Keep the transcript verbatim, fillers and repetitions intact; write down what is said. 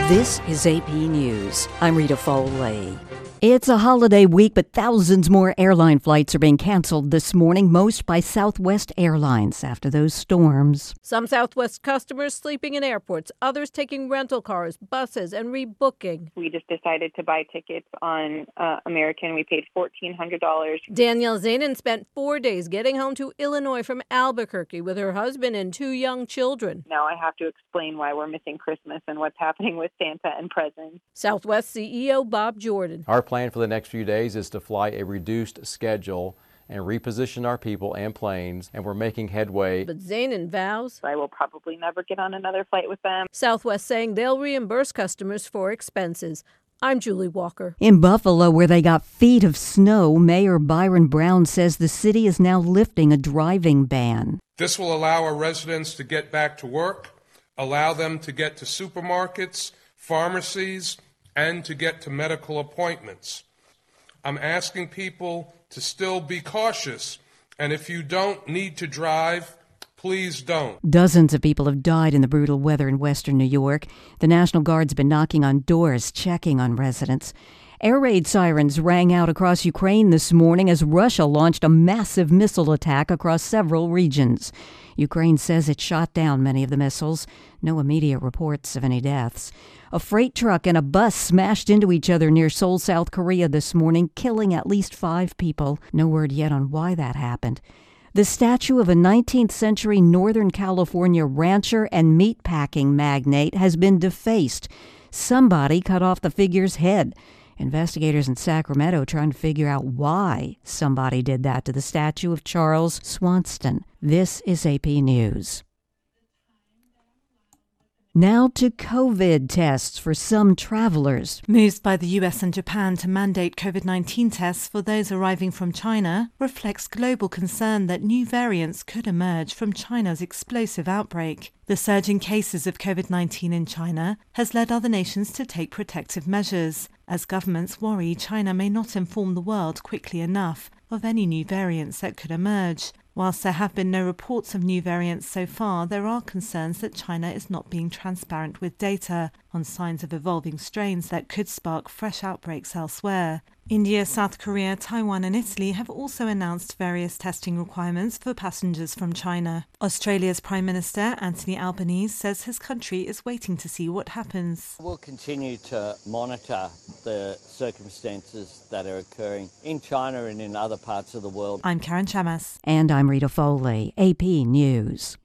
This is A P News. I'm Rita Foley. It's a holiday week, but thousands more airline flights are being canceled this morning, most by Southwest Airlines after those storms. Some Southwest customers sleeping in airports, others taking rental cars, buses, and rebooking. We just decided to buy tickets on uh, American. We paid fourteen hundred dollars. Danielle Zanin spent four days getting home to Illinois from Albuquerque with her husband and two young children. Now I have to explain why we're missing Christmas and what's happening with Santa and presents. Southwest C E O Bob Jordan. Our plan for the next few days is to fly a reduced schedule and reposition our people and planes, and we're making headway. But Zanin vows I will probably never get on another flight with them. Southwest saying they'll reimburse customers for expenses. I'm Julie Walker. In Buffalo, where they got feet of snow, Mayor Byron Brown says the city is now lifting a driving ban. This will allow our residents to get back to work, allow them to get to supermarkets, pharmacies, and to get to medical appointments. I'm asking people to still be cautious, and if you don't need to drive, please don't. Dozens of people have died in the brutal weather in western New York. The National Guard's been knocking on doors, checking on residents. Air raid sirens rang out across Ukraine this morning as Russia launched a massive missile attack across several regions. Ukraine says it shot down many of the missiles. No immediate reports of any deaths. A freight truck and a bus smashed into each other near Seoul, South Korea this morning, killing at least five people. No word yet on why that happened. The statue of a nineteenth century Northern California rancher and meatpacking magnate has been defaced. Somebody cut off the figure's head. Investigators in Sacramento trying to figure out why somebody did that to the statue of Charles Swanston. This is A P News. Now to COVID tests for some travelers. Moves by the U S and Japan to mandate COVID nineteen tests for those arriving from China reflects global concern that new variants could emerge from China's explosive outbreak. The surge in cases of COVID nineteen in China has led other nations to take protective measures, as governments worry China may not inform the world quickly enough of any new variants that could emerge. Whilst there have been no reports of new variants so far, there are concerns that China is not being transparent with data on signs of evolving strains that could spark fresh outbreaks elsewhere. India, South Korea, Taiwan and Italy have also announced various testing requirements for passengers from China. Australia's Prime Minister, Anthony Albanese, says his country is waiting to see what happens. We'll continue to monitor the circumstances that are occurring in China and in other parts of the world. I'm Karen Chamas. And I'm Rita Foley, A P News.